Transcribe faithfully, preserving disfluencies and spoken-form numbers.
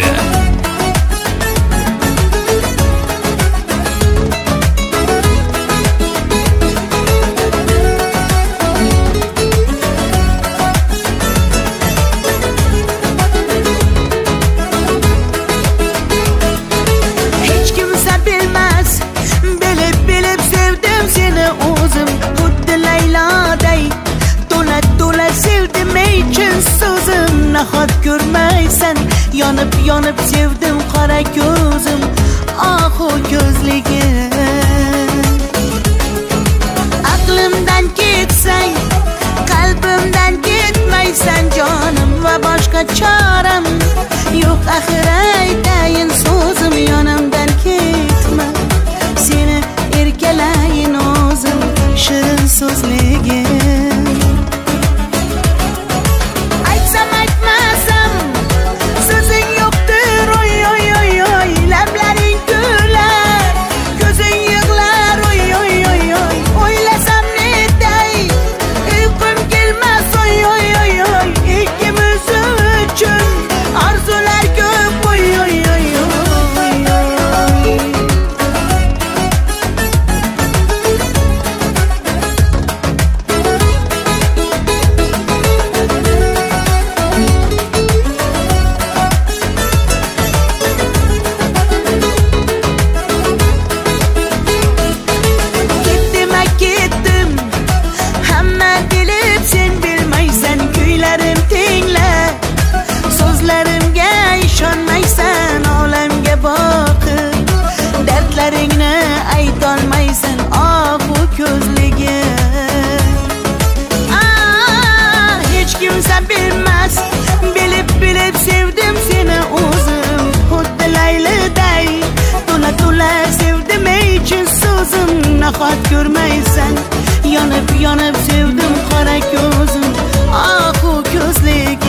berdi. Nahot ko'rmaysan, yonib yonib sevdim qora ko'zim, ohu ko'zligim. Aqlimdan ketsang, qalbimdan ketmaysan jonim, va boshqa choram yo'q axir aytayin so'zim. Yonimdan ketma, seni erkalayin o'zim, shirin so'zligim. Dardlaringni aytolmaysan, ohu ko'zligim. Ah, hech kimsa bilmas, bilib bilib sevdim seni o'zim. Xuddi Layliday to'la to'la sevdim ey chin so'zim. Nahot ko'rmaysan, yonib yonib sevdim qora ko'zim, ohu ko'zligim.